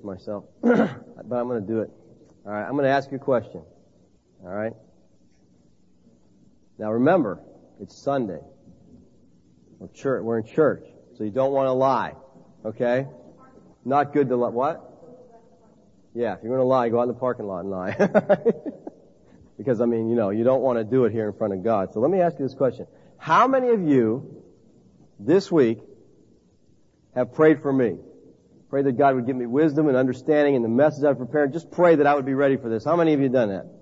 myself, but I'm going to do it. All right, I'm going to ask you a question. All right? Now remember, it's Sunday. We're in church, so you don't want to lie. Okay? Not good to lie. What? Yeah, if you're going to lie, go out in the parking lot and lie. Because, you don't want to do it here in front of God. So let me ask you this question. How many of you this week have prayed for me? Pray that God would give me wisdom and understanding in the message I've prepared. Just pray that I would be ready for this. How many of you have done that?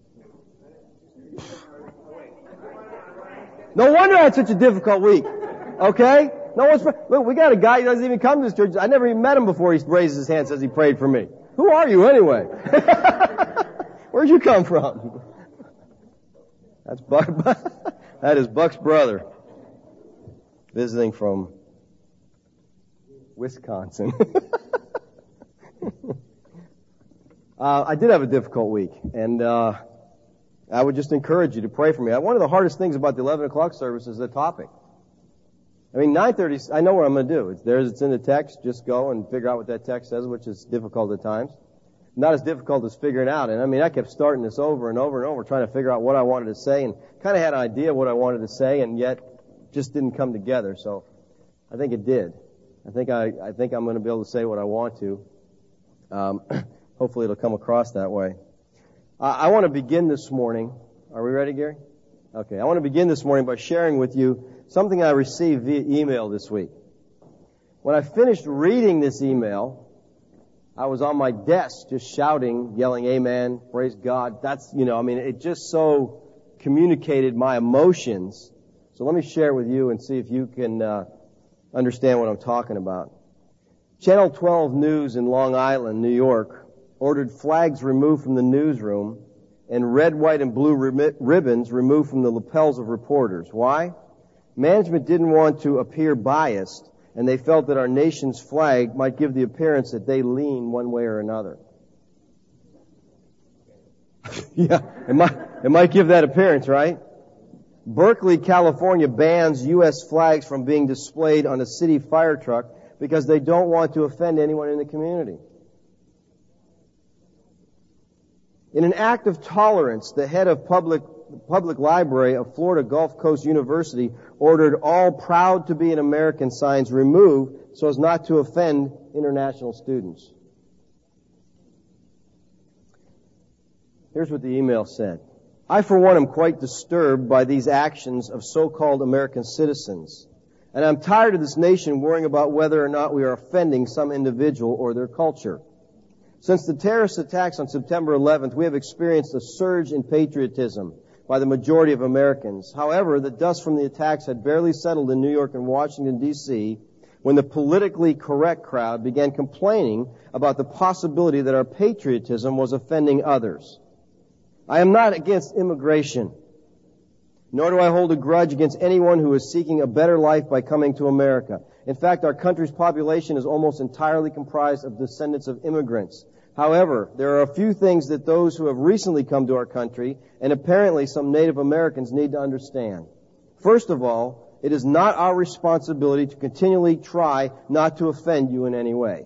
No wonder I had such a difficult week. Okay? Look, we got a guy who doesn't even come to this church. I never even met him before he raises his hand and says he prayed for me. Who are you anyway? Where'd you come from? That's that is Buck's brother, visiting from Wisconsin. I did have a difficult week, and I would just encourage you to pray for me. One of the hardest things about the 11 o'clock service is the topic. 9:30, I know what I'm going to do. It's in the text. Just go and figure out what that text says, which is difficult at times. Not as difficult as figuring out. And I kept starting this over and over and over, trying to figure out what I wanted to say, and kind of had an idea of what I wanted to say, and yet just didn't come together. So I think it did. I think I'm going to be able to say what I want to. Hopefully it'll come across that way. I want to begin this morning. Are we ready, Gary? Okay. I want to begin this morning by sharing with you something I received via email this week. When I finished reading this email, I was on my desk just shouting, yelling, amen, praise God. It just so communicated my emotions. So let me share it with you and see if you can understand what I'm talking about. Channel 12 News in Long Island, New York, ordered flags removed from the newsroom and red, white, and blue ribbons removed from the lapels of reporters. Why? Management didn't want to appear biased, and they felt that our nation's flag might give the appearance that they lean one way or another. Yeah, it might give that appearance, right? Berkeley, California bans U.S. flags from being displayed on a city fire truck because they don't want to offend anyone in the community. In an act of tolerance, the head of public library of Florida Gulf Coast University ordered all proud to be an American signs removed so as not to offend international students. Here's what the email said. I, for one, am quite disturbed by these actions of so-called American citizens, and I'm tired of this nation worrying about whether or not we are offending some individual or their culture. Since the terrorist attacks on September 11th, we have experienced a surge in patriotism by the majority of Americans. However, the dust from the attacks had barely settled in New York and Washington, D.C., when the politically correct crowd began complaining about the possibility that our patriotism was offending others. I am not against immigration, nor do I hold a grudge against anyone who is seeking a better life by coming to America. In fact, our country's population is almost entirely comprised of descendants of immigrants. However, there are a few things that those who have recently come to our country, and apparently some Native Americans, need to understand. First of all, it is not our responsibility to continually try not to offend you in any way.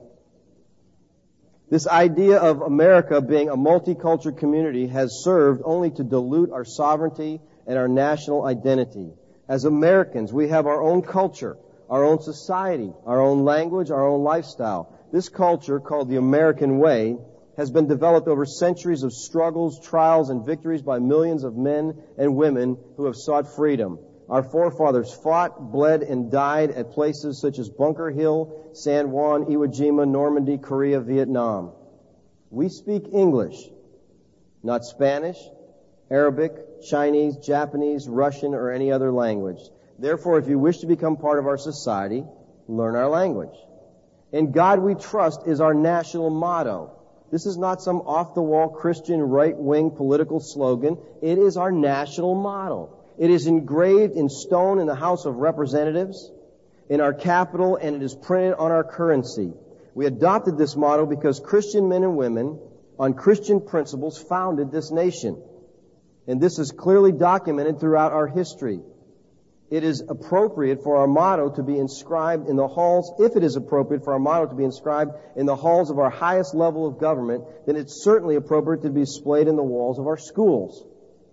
This idea of America being a multicultural community has served only to dilute our sovereignty and our national identity. As Americans, we have our own culture, our own society, our own language, our own lifestyle. This culture, called the American way, has been developed over centuries of struggles, trials, and victories by millions of men and women who have sought freedom. Our forefathers fought, bled, and died at places such as Bunker Hill, San Juan, Iwo Jima, Normandy, Korea, Vietnam. We speak English, not Spanish, Arabic, Chinese, Japanese, Russian, or any other language. Therefore, if you wish to become part of our society, learn our language. In God we trust is our national motto. This is not some off-the-wall Christian right-wing political slogan. It is our national motto. It is engraved in stone in the House of Representatives, in our Capitol, and it is printed on our currency. We adopted this motto because Christian men and women on Christian principles founded this nation. And this is clearly documented throughout our history. it is appropriate for our motto to be inscribed in the halls, if it is appropriate for our motto to be inscribed in the halls of our highest level of government, then it's certainly appropriate to be displayed in the walls of our schools.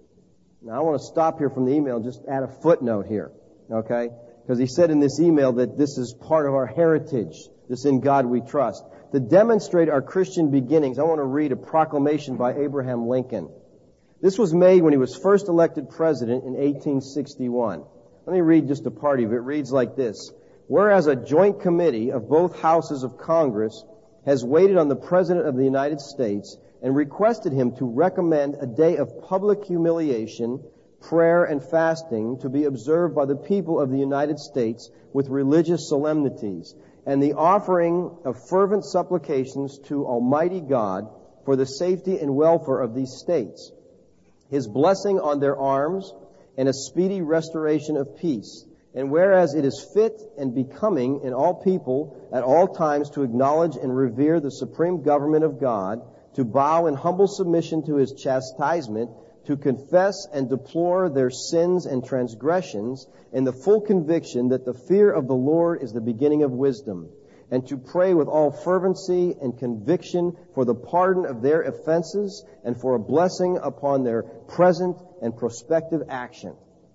Now, I want to stop here from the email and just add a footnote here, okay? Because he said in this email that this is part of our heritage, this In God We Trust. To demonstrate our Christian beginnings, I want to read a proclamation by Abraham Lincoln. This was made when he was first elected president in 1861. Let me read just a part of it. It reads like this. Whereas a joint committee of both houses of Congress has waited on the President of the United States and requested him to recommend a day of public humiliation, prayer, and fasting to be observed by the people of the United States with religious solemnities, and the offering of fervent supplications to Almighty God for the safety and welfare of these states, His blessing on their arms, and a speedy restoration of peace. And whereas it is fit and becoming in all people at all times to acknowledge and revere the supreme government of God, to bow in humble submission to His chastisement, to confess and deplore their sins and transgressions, in the full conviction that the fear of the Lord is the beginning of wisdom, and to pray with all fervency and conviction for the pardon of their offenses and for a blessing upon their present and prospective action.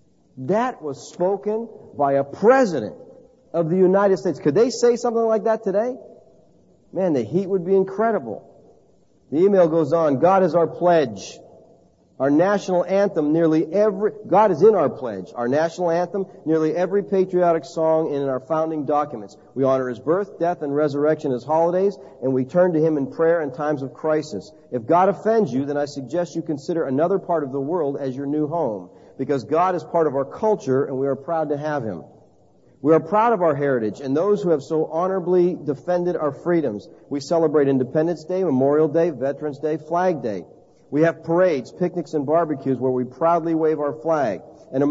That was spoken by a president of the United States. Could they say something like that today? Man, the heat would be incredible. The email goes on, God is our pledge. Our national anthem, God is in our pledge. Our national anthem, nearly every patriotic song in our founding documents. We honor His birth, death, and resurrection as holidays, and we turn to Him in prayer in times of crisis. If God offends you, then I suggest you consider another part of the world as your new home, because God is part of our culture, and we are proud to have Him. We are proud of our heritage and those who have so honorably defended our freedoms. We celebrate Independence Day, Memorial Day, Veterans Day, Flag Day. We have parades, picnics, and barbecues where we proudly wave our flag. And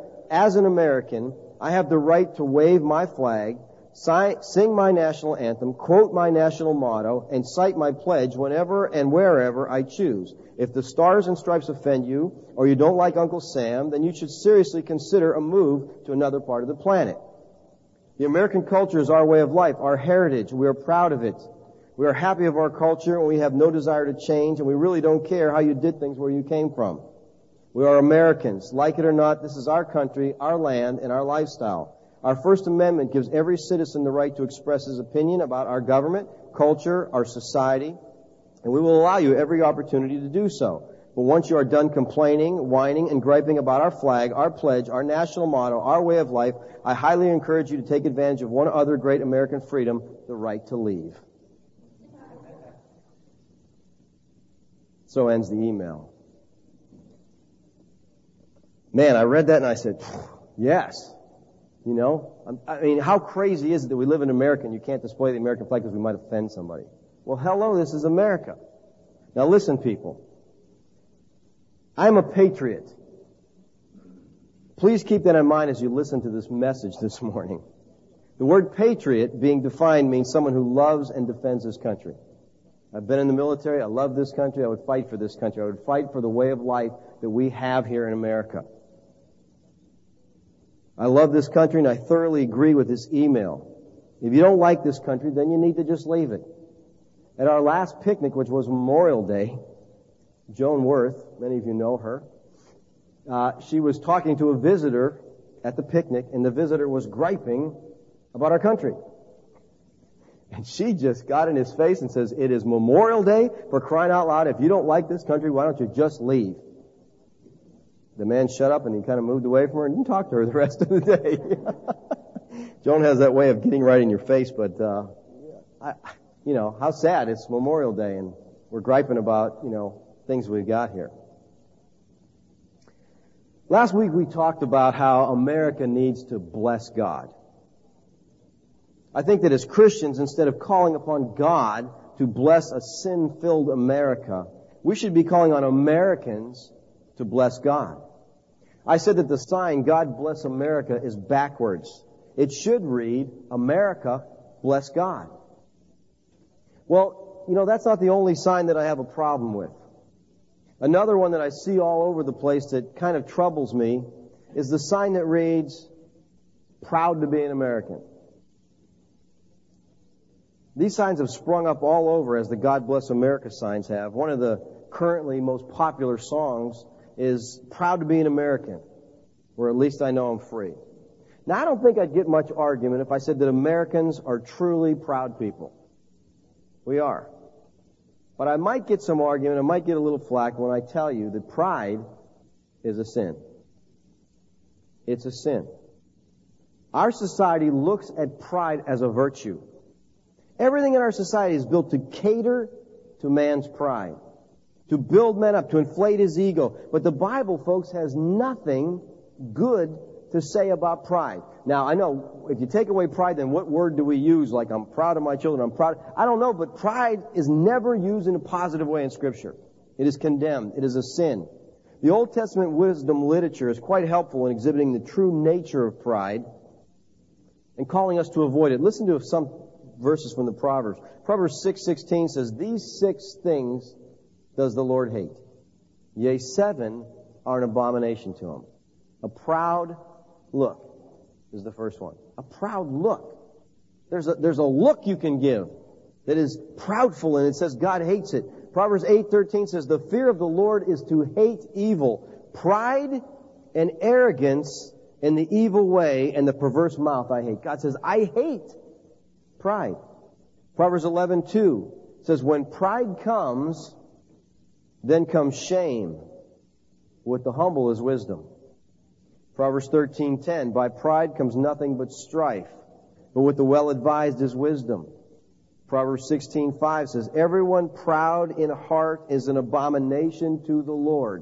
as an American, I have the right to wave my flag, sing my national anthem, quote my national motto, and cite my pledge whenever and wherever I choose. If the Stars and Stripes offend you, or you don't like Uncle Sam, then you should seriously consider a move to another part of the planet. The American culture is our way of life, our heritage. We are proud of it. We are happy of our culture, and we have no desire to change, and we really don't care how you did things where you came from. We are Americans. Like it or not, this is our country, our land, and our lifestyle. Our First Amendment gives every citizen the right to express his opinion about our government, culture, our society, and we will allow you every opportunity to do so. But once you are done complaining, whining, and griping about our flag, our pledge, our national motto, our way of life, I highly encourage you to take advantage of one other great American freedom, the right to leave. So ends the email. Man, I read that and I said, yes. You know, I mean, how crazy is it that we live in America and you can't display the American flag because we might offend somebody? Well, hello, this is America. Now listen, people. I'm a patriot. Please keep that in mind as you listen to this message this morning. The word patriot being defined means someone who loves and defends his country. I've been in the military. I love this country. I would fight for this country. I would fight for the way of life that we have here in America. I love this country, and I thoroughly agree with this email. If you don't like this country, then you need to just leave it. At our last picnic, which was Memorial Day, Joan Worth, many of you know her, she was talking to a visitor at the picnic, and the visitor was griping about our country. And she just got in his face and says, it is Memorial Day, for crying out loud. If you don't like this country, why don't you just leave? The man shut up and he kind of moved away from her and didn't talk to her the rest of the day. Joan has that way of getting right in your face, but, how sad. It's Memorial Day and we're griping about, things we've got here. Last week we talked about how America needs to bless God. I think that as Christians, instead of calling upon God to bless a sin-filled America, we should be calling on Americans to bless God. I said that the sign, God bless America, is backwards. It should read, America bless God. Well, that's not the only sign that I have a problem with. Another one that I see all over the place that kind of troubles me is the sign that reads, Proud to be an American. These signs have sprung up all over, as the God Bless America signs have. One of the currently most popular songs is Proud to be an American, or at least I know I'm free. Now, I don't think I'd get much argument if I said that Americans are truly proud people. We are. But I might get some argument, I might get a little flack when I tell you that pride is a sin. It's a sin. Our society looks at pride as a virtue. Everything in our society is built to cater to man's pride, to build man up, to inflate his ego. But the Bible, folks, has nothing good to say about pride. Now, I know if you take away pride, then what word do we use? Like, I'm proud of my children, I'm proud. I don't know, but pride is never used in a positive way in Scripture. It is condemned. It is a sin. The Old Testament wisdom literature is quite helpful in exhibiting the true nature of pride and calling us to avoid it. Listen to some verses from the Proverbs. Proverbs 6:16 says, "These 6 things does the Lord hate. Yea, 7 are an abomination to him." A proud look is the first one. A proud look. There's a look you can give that is proudful, and it says God hates it. Proverbs 8:13 says, "The fear of the Lord is to hate evil, pride and arrogance and the evil way and the perverse mouth I hate." God says, I hate pride. Proverbs 11:2 says, "When pride comes, then comes shame. With the humble is wisdom." Proverbs 13:10, "By pride comes nothing but strife, but with the well-advised is wisdom." Proverbs 16:5 says, "Everyone proud in heart is an abomination to the Lord.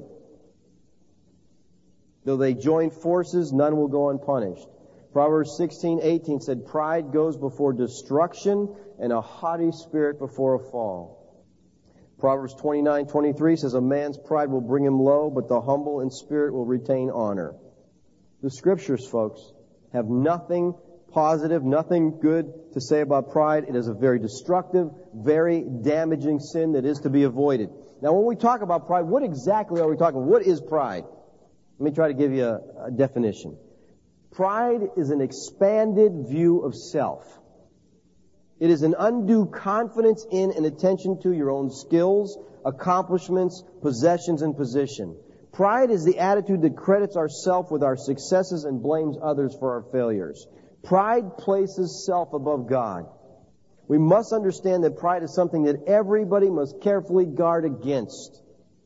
Though they join forces, none will go unpunished." Proverbs 16:18 said, "Pride goes before destruction, and a haughty spirit before a fall." Proverbs 29:23 says, "A man's pride will bring him low, but the humble in spirit will retain honor." The Scriptures, folks, have nothing positive, nothing good to say about pride. It is a very destructive, very damaging sin that is to be avoided. Now, when we talk about pride, what exactly are we talking about? What is pride? Let me try to give you a definition. Pride is an expanded view of self. It is an undue confidence in and attention to your own skills, accomplishments, possessions, and position. Pride is the attitude that credits ourselves with our successes and blames others for our failures. Pride places self above God. We must understand that pride is something that everybody must carefully guard against.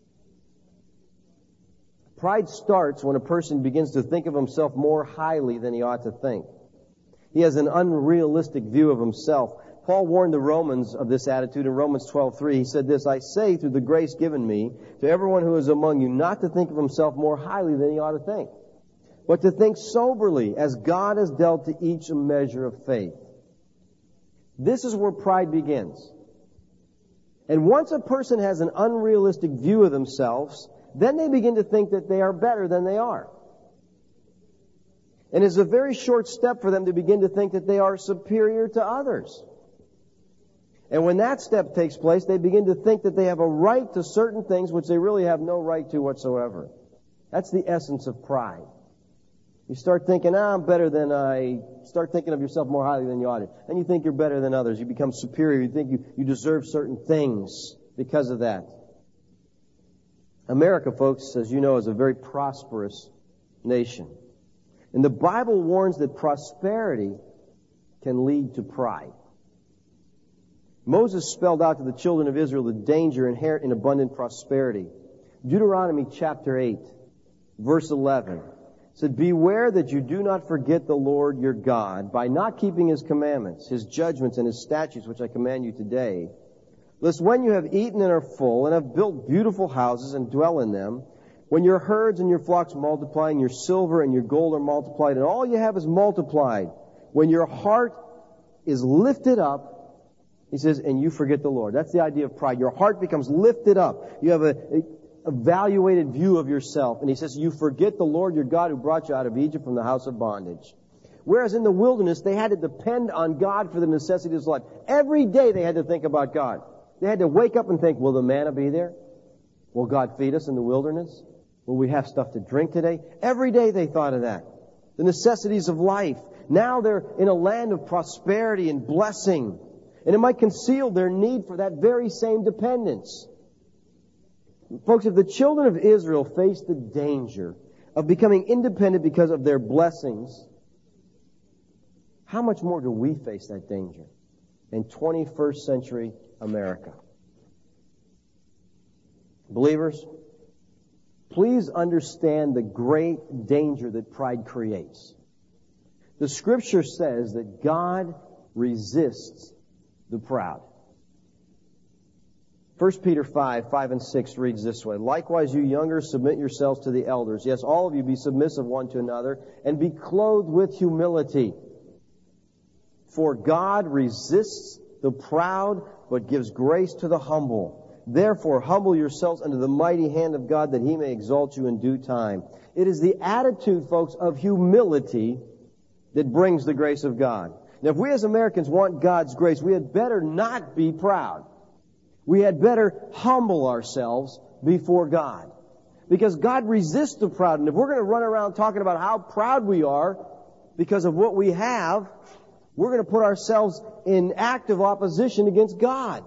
Pride starts when a person begins to think of himself more highly than he ought to think. He has an unrealistic view of himself. Paul warned the Romans of this attitude in Romans 12:3. He said this, "I say through the grace given me to everyone who is among you not to think of himself more highly than he ought to think, but to think soberly as God has dealt to each a measure of faith." This is where pride begins. And once a person has an unrealistic view of themselves, then they begin to think that they are better than they are. And it's a very short step for them to begin to think that they are superior to others. And when that step takes place, they begin to think that they have a right to certain things which they really have no right to whatsoever. That's the essence of pride. You start thinking, I'm better than start thinking of yourself more highly than you ought to. And you think you're better than others. You become superior. You think you deserve certain things because of that. America, folks, as you know, is a very prosperous nation. And the Bible warns that prosperity can lead to pride. Moses spelled out to the children of Israel the danger inherent in abundant prosperity. Deuteronomy chapter 8, verse 11 said, "Beware that you do not forget the Lord your God by not keeping His commandments, His judgments, and His statutes, which I command you today, lest when you have eaten and are full and have built beautiful houses and dwell in them, when your herds and your flocks multiply and your silver and your gold are multiplied and all you have is multiplied, when your heart is lifted up," he says, "and you forget the Lord." That's the idea of pride. Your heart becomes lifted up. You have a evaluated view of yourself. And he says, "You forget the Lord your God who brought you out of Egypt from the house of bondage." Whereas in the wilderness, they had to depend on God for the necessities of life. Every day they had to think about God. They had to wake up and think, will the manna be there? Will God feed us in the wilderness? Will we have stuff to drink today? Every day they thought of that. The necessities of life. Now they're in a land of prosperity and blessing. And it might conceal their need for that very same dependence. Folks, if the children of Israel faced the danger of becoming independent because of their blessings, how much more do we face that danger in 21st century America? Believers, please understand the great danger that pride creates. The Scripture says that God resists the proud. 1 Peter 5 and 6 reads this way. Likewise, you younger, submit yourselves to the elders. Yes, all of you be submissive one to another, and be clothed with humility. For God resists the proud, but gives grace to the humble. Therefore, humble yourselves under the mighty hand of God, that He may exalt you in due time. It is the attitude, folks, of humility that brings the grace of God. Now, if we as Americans want God's grace, we had better not be proud. We had better humble ourselves before God. Because God resists the proud. And if we're going to run around talking about how proud we are because of what we have, we're going to put ourselves in active opposition against God.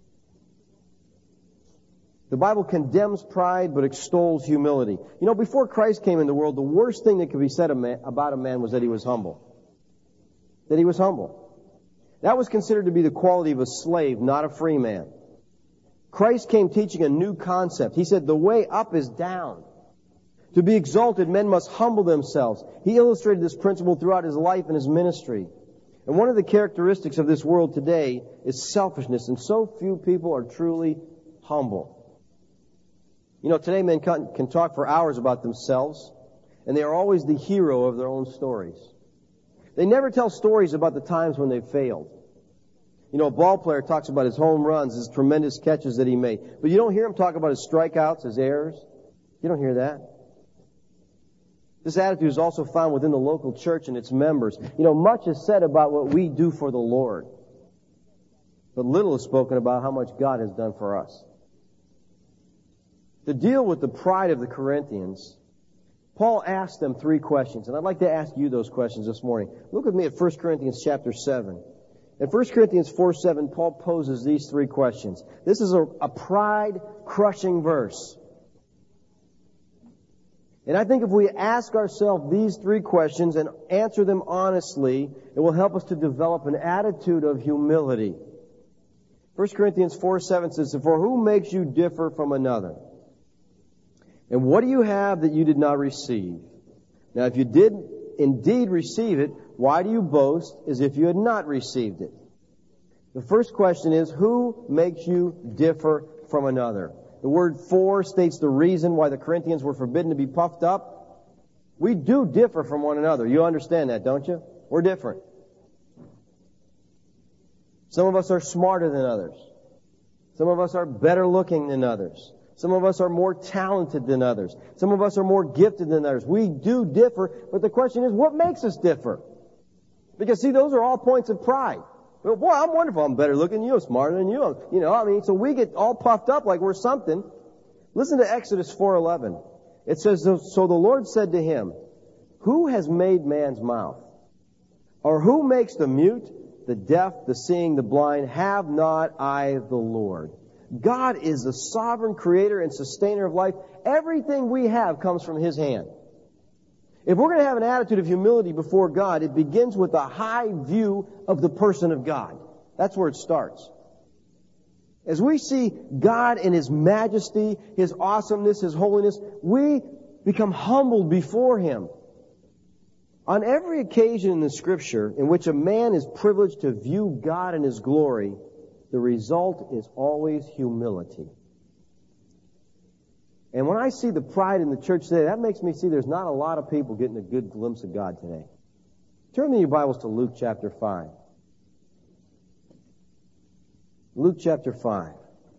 The Bible condemns pride but extols humility. You know, before Christ came in the world, the worst thing that could be said about a man was that he was humble. That he was humble. That was considered to be the quality of a slave, not a free man. Christ came teaching a new concept. He said the way up is down. To be exalted, men must humble themselves. He illustrated this principle throughout His life and His ministry. And one of the characteristics of this world today is selfishness, and so few people are truly humble. You know, today men can talk for hours about themselves, and they are always the hero of their own stories. They never tell stories about the times when they failed. You know, a ball player talks about his home runs, his tremendous catches that he made. But you don't hear him talk about his strikeouts, his errors. You don't hear that. This attitude is also found within the local church and its members. You know, much is said about what we do for the Lord, but little is spoken about how much God has done for us. To deal with the pride of the Corinthians, Paul asked them 3 questions, and I'd like to ask you those questions this morning. Look with me at 1 Corinthians chapter 7. In 1 Corinthians 4:7, Paul poses these 3 questions. This is a pride-crushing verse. And I think if we ask ourselves these 3 questions and answer them honestly, it will help us to develop an attitude of humility. 1 Corinthians 4:7 says, "For who makes you differ from another? And what do you have that you did not receive? Now, if you did indeed receive it, why do you boast as if you had not received it?" The first question is, who makes you differ from another? The word "for" states the reason why the Corinthians were forbidden to be puffed up. We do differ from one another. You understand that, don't you? We're different. Some of us are smarter than others. Some of us are better looking than others. Some of us are more talented than others. Some of us are more gifted than others. We do differ, but the question is, what makes us differ? Because, see, those are all points of pride. Well, boy, I'm wonderful. I'm better looking than you. I'm smarter than you. So we get all puffed up like we're something. Listen to Exodus 4:11. It says, "So the Lord said to him, who has made man's mouth? Or who makes the mute, the deaf, the seeing, the blind? Have not I the Lord?" God is the sovereign creator and sustainer of life. Everything we have comes from His hand. If we're going to have an attitude of humility before God, it begins with a high view of the person of God. That's where it starts. As we see God in His majesty, His awesomeness, His holiness, we become humbled before Him. On every occasion in the Scripture in which a man is privileged to view God in His glory, the result is always humility. And when I see the pride in the church today, that makes me see there's not a lot of people getting a good glimpse of God today. Turn in your Bibles to Luke chapter 5. Luke chapter 5.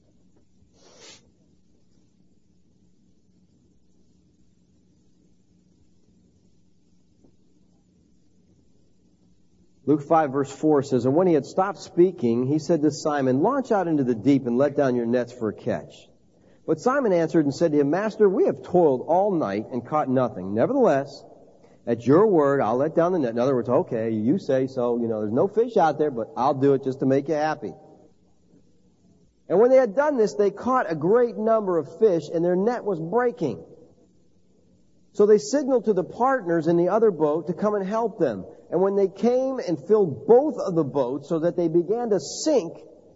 Luke 5 verse 4 says, "And when He had stopped speaking, He said to Simon, 'Launch out into the deep and let down your nets for a catch.' But Simon answered and said to Him, 'Master, we have toiled all night and caught nothing. Nevertheless, At your word, I'll let down the net. In other words, okay, you say so. There's no fish out there, but I'll do it just to make you happy. And when they had done this, they caught a great number of fish, and their net was breaking. So they signaled to the partners in the other boat to come and help them. And when they came and filled both of the boats so that they began to sink,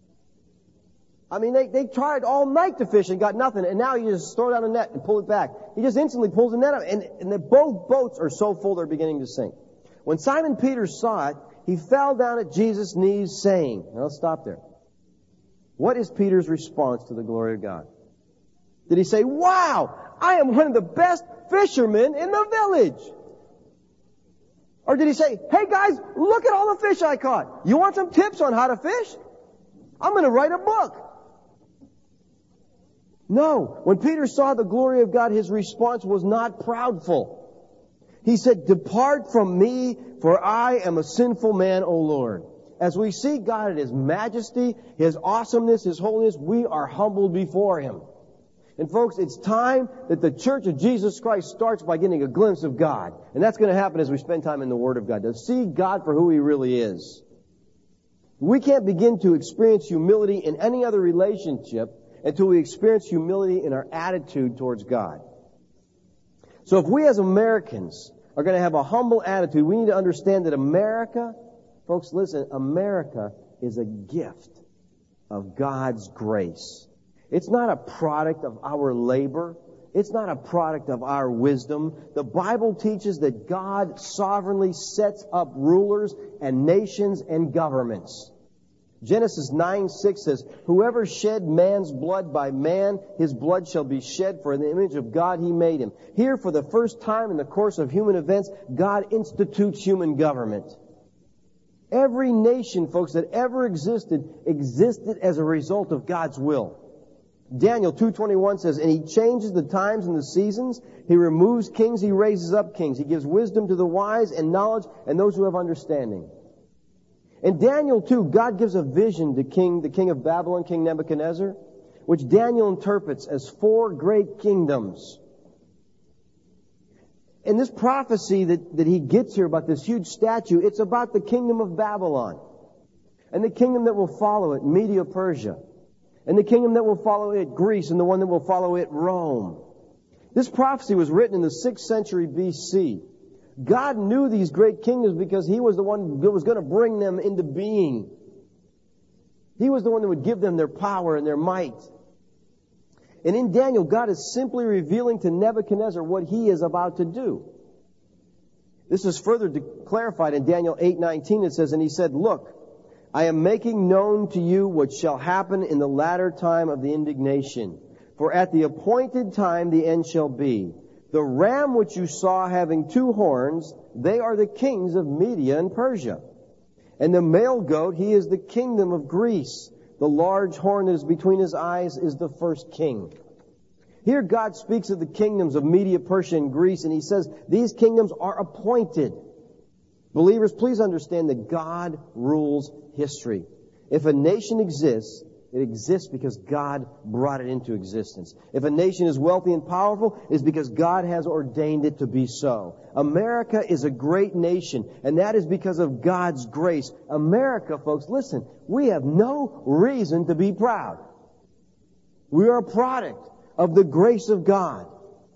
they tried all night to fish and got nothing. And now you just throw down the net and pull it back. He just instantly pulls the net up, and both boats are so full they're beginning to sink. When Simon Peter saw it, he fell down at Jesus' knees saying, now let's stop there. What is Peter's response to the glory of God? Did he say, wow, I am one of the best fishermen in the village? Or did he say, hey guys, look at all the fish I caught. You want some tips on how to fish? I'm going to write a book. No. When Peter saw the glory of God, his response was not proudful. He said, depart from me, for I am a sinful man, O Lord. As we see God in His majesty, His awesomeness, His holiness, we are humbled before Him. And folks, it's time that the Church of Jesus Christ starts by getting a glimpse of God. And that's going to happen as we spend time in the Word of God, to see God for who He really is. We can't begin to experience humility in any other relationship until we experience humility in our attitude towards God. So if we as Americans are going to have a humble attitude, we need to understand that America, folks, listen, America is a gift of God's grace. It's not a product of our labor. It's not a product of our wisdom. The Bible teaches that God sovereignly sets up rulers and nations and governments. Genesis 9:6 says, whoever shed man's blood by man, his blood shall be shed, for in the image of God he made him. Here, for the first time in the course of human events, God institutes human government. Every nation, folks, that ever existed as a result of God's will. Daniel 2:21 says, and He changes the times and the seasons. He removes kings. He raises up kings. He gives wisdom to the wise and knowledge and those who have understanding. In Daniel 2, God gives a vision to the king of Babylon, King Nebuchadnezzar, which Daniel interprets as 4 great kingdoms. And this prophecy that he gets here about this huge statue, it's about the kingdom of Babylon. And the kingdom that will follow it, Media-Persia. And the kingdom that will follow it, Greece, and the one that will follow it, Rome. This prophecy was written in the 6th century BC. God knew these great kingdoms because He was the one that was going to bring them into being. He was the one that would give them their power and their might. And in Daniel, God is simply revealing to Nebuchadnezzar what he is about to do. This is further clarified in Daniel 8:19. It says, and he said, look, I am making known to you what shall happen in the latter time of the indignation. For at the appointed time the end shall be. The ram which you saw having 2 horns, they are the kings of Media and Persia. And the male goat, he is the kingdom of Greece. The large horn that is between his eyes is the first king. Here God speaks of the kingdoms of Media, Persia, and Greece, and He says these kingdoms are appointed. Believers, please understand that God rules history. If a nation exists, it exists because God brought it into existence. If a nation is wealthy and powerful, it's because God has ordained it to be so. America is a great nation, and that is because of God's grace. America, folks, listen, we have no reason to be proud. We are a product of the grace of God.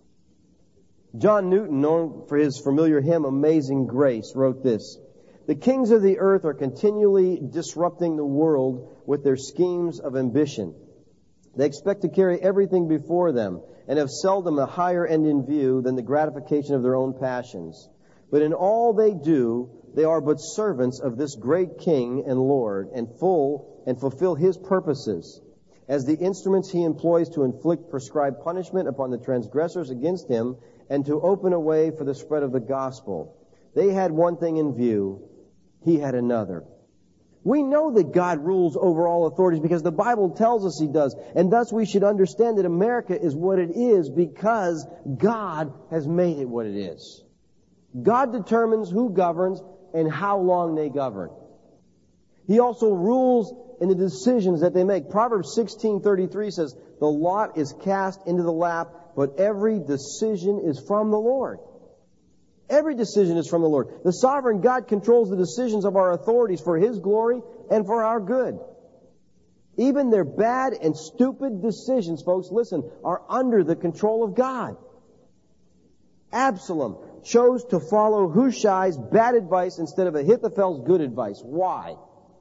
John Newton, known for his familiar hymn, Amazing Grace, wrote this. The kings of the earth are continually disrupting the world with their schemes of ambition. They expect to carry everything before them and have seldom a higher end in view than the gratification of their own passions. But in all they do, they are but servants of this great King and Lord and fulfill His purposes as the instruments He employs to inflict prescribed punishment upon the transgressors against Him and to open a way for the spread of the gospel. They had one thing in view. He had another. We know that God rules over all authorities because the Bible tells us He does. And thus we should understand that America is what it is because God has made it what it is. God determines who governs and how long they govern. He also rules in the decisions that they make. Proverbs 16:33 says, the lot is cast into the lap, but every decision is from the Lord. Every decision is from the Lord. The sovereign God controls the decisions of our authorities for His glory and for our good. Even their bad and stupid decisions, folks, listen, are under the control of God. Absalom chose to follow Hushai's bad advice instead of Ahithophel's good advice. Why?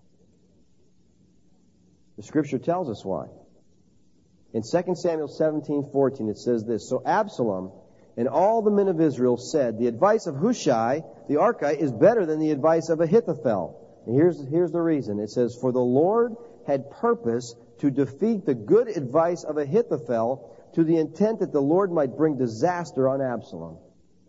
The Scripture tells us why. In 2 Samuel 17:14, it says this, So Absalom and all the men of Israel said, The advice of Hushai, the Archite, is better than the advice of Ahithophel. And here's the reason. It says, For the Lord had purpose to defeat the good advice of Ahithophel to the intent that the Lord might bring disaster on Absalom.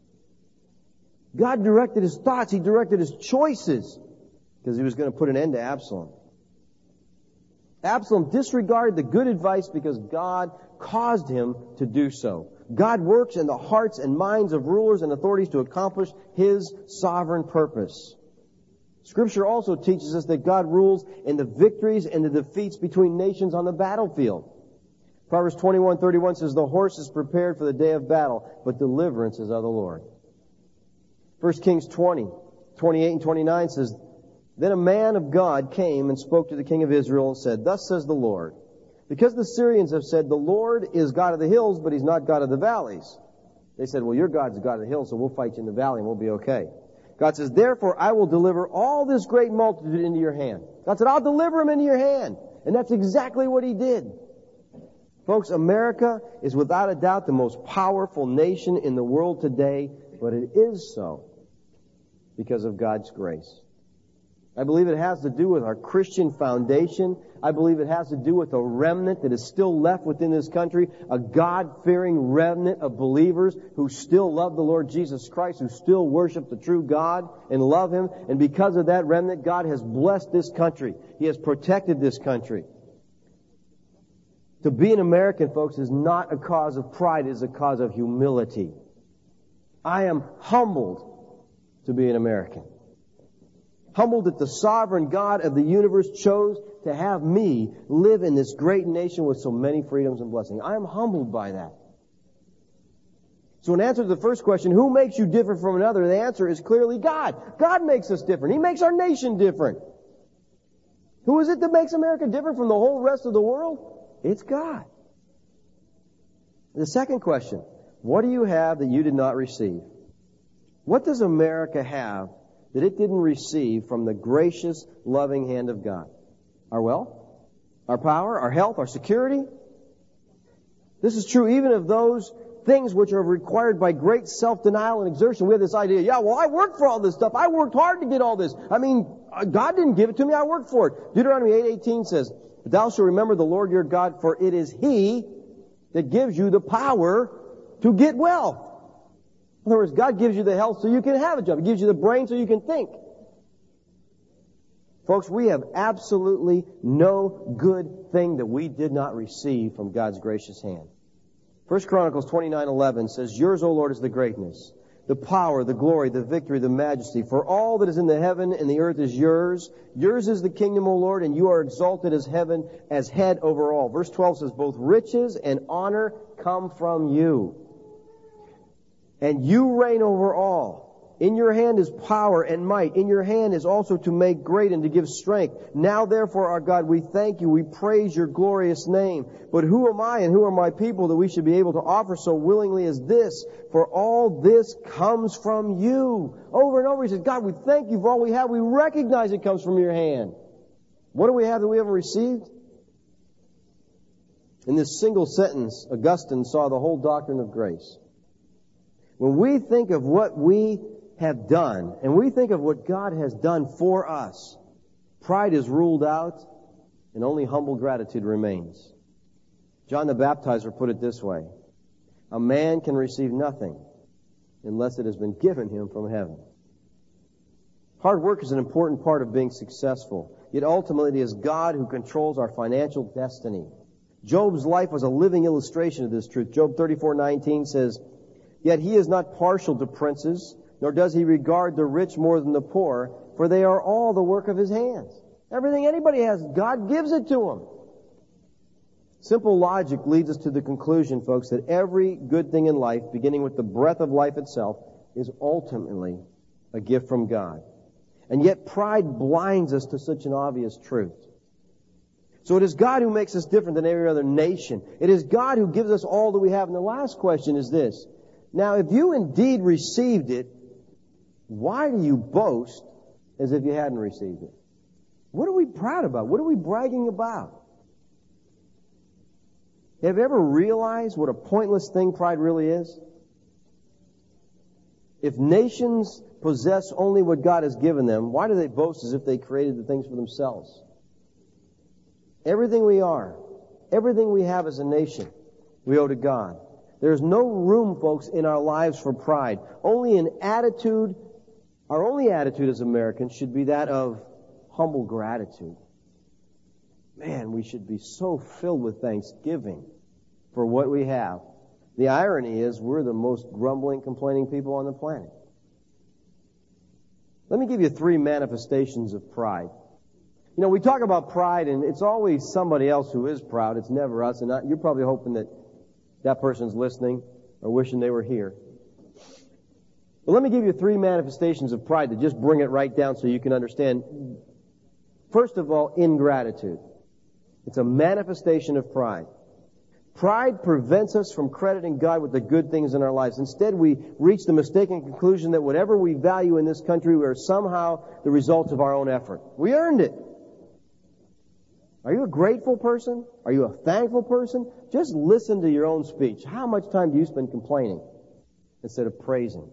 God directed His thoughts. He directed His choices because He was going to put an end to Absalom. Absalom disregarded the good advice because God caused him to do so. God works in the hearts and minds of rulers and authorities to accomplish His sovereign purpose. Scripture also teaches us that God rules in the victories and the defeats between nations on the battlefield. Proverbs 21:31 says, The horse is prepared for the day of battle, but deliverance is of the Lord. 1 Kings 20:28 and 29 says, Then a man of God came and spoke to the king of Israel and said, Thus says the Lord, because the Syrians have said, The Lord is God of the hills, but He's not God of the valleys. They said, Well, your God's the God of the hills, so we'll fight you in the valley and we'll be okay. God says, Therefore I will deliver all this great multitude into your hand. God said, I'll deliver them into your hand. And that's exactly what He did. Folks, America is without a doubt the most powerful nation in the world today, but it is so because of God's grace. I believe it has to do with our Christian foundation. I believe it has to do with a remnant that is still left within this country, a God-fearing remnant of believers who still love the Lord Jesus Christ, who still worship the true God and love Him. And because of that remnant, God has blessed this country. He has protected this country. To be an American, folks, is not a cause of pride. It is a cause of humility. I am humbled to be an American. Humbled that the sovereign God of the universe chose to have me live in this great nation with so many freedoms and blessings. I am humbled by that. So in answer to the first question, who makes you different from another? The answer is clearly God. God makes us different. He makes our nation different. Who is it that makes America different from the whole rest of the world? It's God. The second question, what do you have that you did not receive? What does America have that it didn't receive from the gracious, loving hand of God? Our wealth, our power, our health, our security. This is true even of those things which are required by great self-denial and exertion. We have this idea, I worked for all this stuff. I worked hard to get all this. God didn't give it to me. I worked for it. Deuteronomy 8:18 says, But thou shalt remember the Lord your God, for it is He that gives you the power to get wealth. In other words, God gives you the health so you can have a job. He gives you the brain so you can think. Folks, we have absolutely no good thing that we did not receive from God's gracious hand. 1 Chronicles 29:11 says, Yours, O Lord, is the greatness, the power, the glory, the victory, the majesty. For all that is in the heaven and the earth is yours. Yours is the kingdom, O Lord, and you are exalted as heaven, as head over all. Verse 12 says, Both riches and honor come from you, and you reign over all. In your hand is power and might. In your hand is also to make great and to give strength. Now therefore, our God, we thank you. We praise your glorious name. But who am I and who are my people that we should be able to offer so willingly as this? For all this comes from you. Over and over he says, God, we thank you for all we have. We recognize it comes from your hand. What do we have that we haven't received? In this single sentence, Augustine saw the whole doctrine of grace. When we think of what we have done, and we think of what God has done for us, pride is ruled out, and only humble gratitude remains. John the Baptizer put it this way, A man can receive nothing unless it has been given him from heaven. Hard work is an important part of being successful, yet ultimately it is God who controls our financial destiny. Job's life was a living illustration of this truth. Job 34:19 says, Yet he is not partial to princes, nor does he regard the rich more than the poor, for they are all the work of his hands. Everything anybody has, God gives it to them. Simple logic leads us to the conclusion, folks, that every good thing in life, beginning with the breath of life itself, is ultimately a gift from God. And yet pride blinds us to such an obvious truth. So it is God who makes us different than every other nation. It is God who gives us all that we have. And the last question is this. Now, if you indeed received it, why do you boast as if you hadn't received it? What are we proud about? What are we bragging about? Have you ever realized what a pointless thing pride really is? If nations possess only what God has given them, why do they boast as if they created the things for themselves? Everything we are, everything we have as a nation, we owe to God. There's no room, folks, in our lives for pride. Our only attitude as Americans should be that of humble gratitude. Man, we should be so filled with thanksgiving for what we have. The irony is we're the most grumbling, complaining people on the planet. Let me give you 3 manifestations of pride. You know, we talk about pride, and it's always somebody else who is proud. It's never us. And you're probably hoping that that person's listening or wishing they were here. But let me give you 3 manifestations of pride to just bring it right down so you can understand. First of all, ingratitude. It's a manifestation of pride. Pride prevents us from crediting God with the good things in our lives. Instead, we reach the mistaken conclusion that whatever we value in this country, we are somehow the result of our own effort. We earned it. Are you a grateful person? Are you a thankful person? Just listen to your own speech. How much time do you spend complaining instead of praising?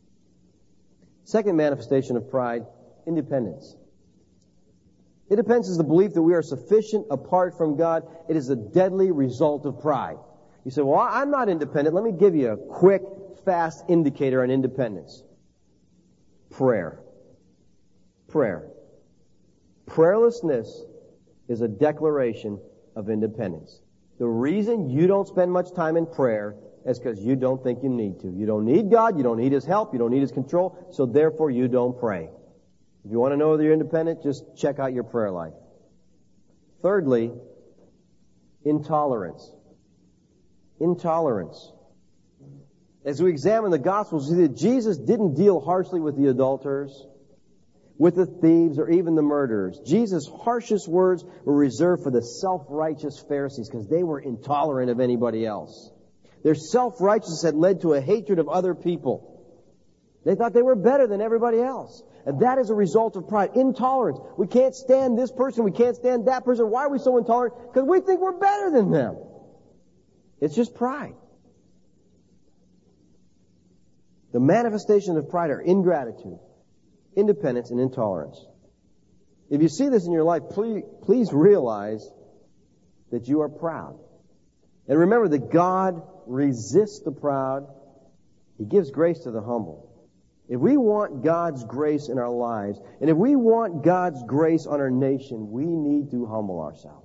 Second manifestation of pride, independence. Independence is the belief that we are sufficient apart from God. It is a deadly result of pride. You say, well, I'm not independent. Let me give you a quick, fast indicator on independence. Prayer. Prayer. Prayerlessness is a declaration of independence. The reason you don't spend much time in prayer is because you don't think you need to. You don't need God. You don't need His help. You don't need His control. So therefore, you don't pray. If you want to know whether you're independent, just check out your prayer life. Thirdly, intolerance. Intolerance. As we examine the Gospels, we see that Jesus didn't deal harshly with the adulterers, with the thieves, or even the murderers. Jesus' harshest words were reserved for the self-righteous Pharisees because they were intolerant of anybody else. Their self-righteousness had led to a hatred of other people. They thought they were better than everybody else. And that is a result of pride. Intolerance. We can't stand this person. We can't stand that person. Why are we so intolerant? Because we think we're better than them. It's just pride. The manifestations of pride are ingratitude, independence, and intolerance. If you see this in your life, please realize that you are proud. And remember that God resists the proud. He gives grace to the humble. If we want God's grace in our lives, and if we want God's grace on our nation, we need to humble ourselves.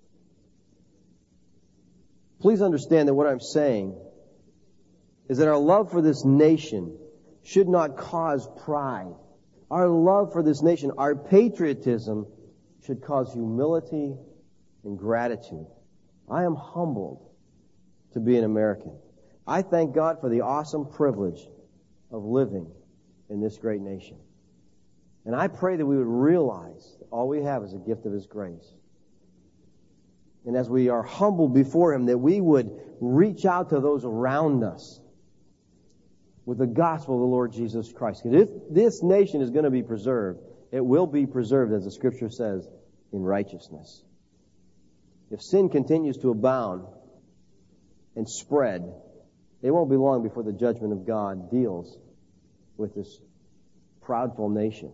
Please understand that what I'm saying is that our love for this nation should not cause pride. Our love for this nation, our patriotism, should cause humility and gratitude. I am humbled to be an American. I thank God for the awesome privilege of living in this great nation. And I pray that we would realize that all we have is a gift of His grace. And as we are humbled before Him, that we would reach out to those around us with the gospel of the Lord Jesus Christ. Because if this nation is going to be preserved, it will be preserved, as the Scripture says, in righteousness. If sin continues to abound and spread, it won't be long before the judgment of God deals with this proudful nation.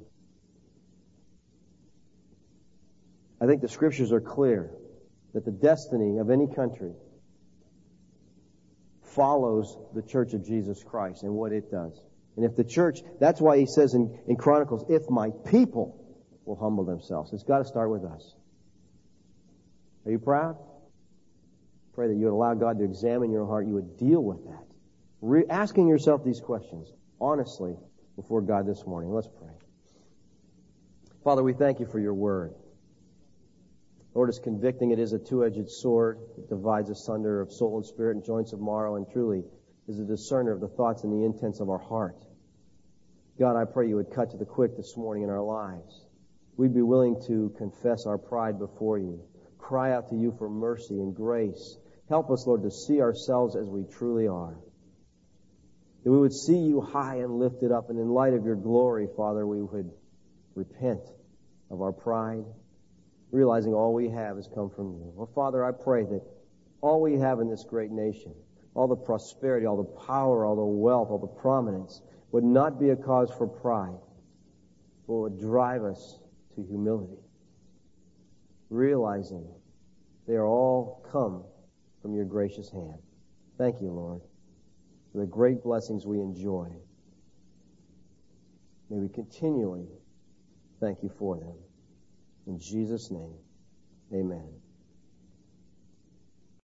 I think the Scriptures are clear that the destiny of any country follows the Church of Jesus Christ and what it does. And if the church, that's why He says in Chronicles, if my people will humble themselves. It's got to start with us. Are you proud? Pray that you would allow God to examine your heart. You would deal with that. Asking yourself these questions honestly before God this morning. Let's pray. Father, we thank You for Your word. Lord, it's convicting. It is a two-edged sword. It divides asunder of soul and spirit and joints of marrow, and truly is a discerner of the thoughts and the intents of our heart. God, I pray you would cut to the quick this morning in our lives. We'd be willing to confess our pride before you, cry out to you for mercy and grace. Help us, Lord, to see ourselves as we truly are. That we would see you high and lifted up, and in light of your glory, Father, we would repent of our pride, realizing all we have has come from you. Well, Father, I pray that all we have in this great nation, all the prosperity, all the power, all the wealth, all the prominence, would not be a cause for pride, but would drive us to humility, realizing they are all come from your gracious hand. Thank you, Lord, for the great blessings we enjoy. May we continually thank you for them. In Jesus' name, amen.